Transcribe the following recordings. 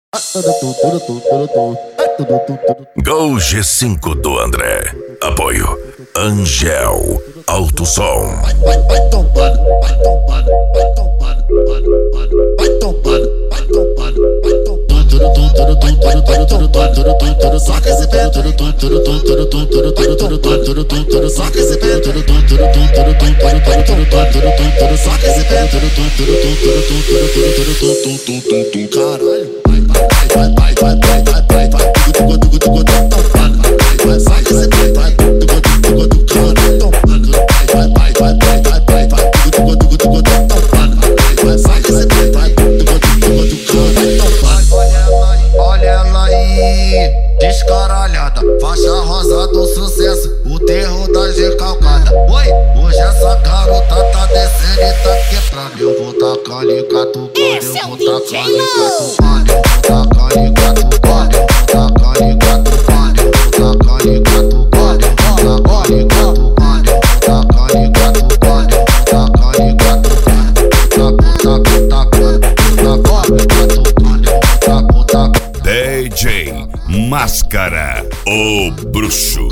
Gol G5 do André. Apoio Angel Alto Som. Vai tombando, vai tombando, vai tombando, vai tombando, vai tombando, vai tombando. Saca esse pé, saca esse pé, saca esse pé, caralho. Olha ela aí, descaralhada, faixa rosa do sucesso, o terror da recalcada. Oi, hoje essa garota tá descendo e tá quebrando. Eu vou tacar ligado, Esse é o DJ Low. DJ Máscara, o bruxo.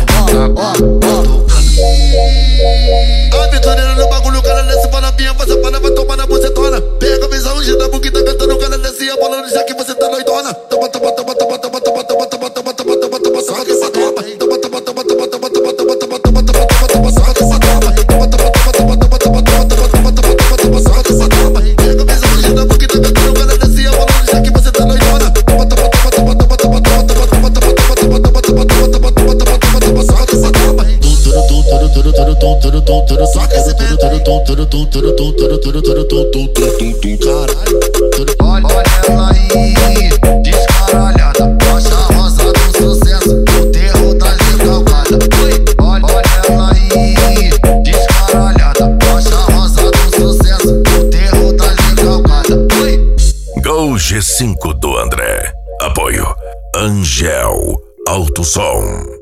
A vitória no bagulho, o cara desce para a pinha, faz a pana, vai tomar na bucetona. Pega a visão, gira a buquita, cantando, o cara desce a bola, já que você tá doidona. Toma, toma, toma, toma, toma, toma, toma, toma, toma, toma, toma, toma, saca essa toma. Toma, toma, toma, toma, toma, toma, toma, toma, toma, toma, toma, saca essa toma. Toma, toma, toma, toma, toma, toma, toma, toma, toma, saca essa toma. Pega a visão, gira a buquita, cantando, o cara desce a bola, já que você tá doidona. Toma, toma, toma, toma, toma, toma, toma, toma, toma, toma, toma, toma, toma, toma, saca essa toma. Saca esse pé, caralho. Olha ela aí, descaralhada, faixa rosa do sucesso, o terror da recalcada. Olha ela aí, descaralhada, faixa rosa do sucesso, o terror da recalcada. Gol G5 do André. Apoio Angel Alto Som.